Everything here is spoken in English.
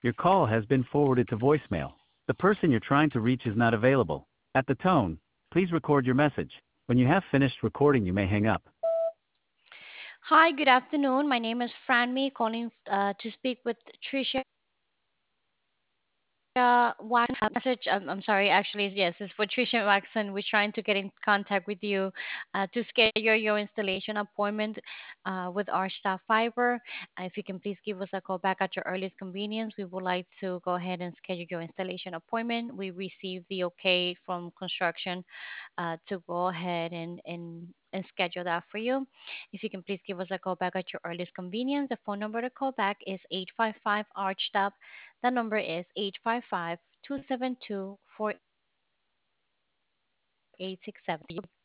Your call has been forwarded to voicemail. The person you're trying to reach is not available. At the tone, please record your message. When you have finished recording, you may hang up. Hi, good afternoon. My name is Franmy, calling to speak with Tricia Message. I'm sorry, actually, yes, it's for Tricia Waxon. We're trying to get in contact with you to schedule your installation appointment with our staff fiber. If you can please give us a call back at your earliest convenience, we would like to go ahead and schedule your installation appointment. We received the okay from construction to go ahead and schedule that for you. If you can please give us a call back at your earliest convenience, the phone number to call back is 855 ARCHTAP. The number is 855 272 4867.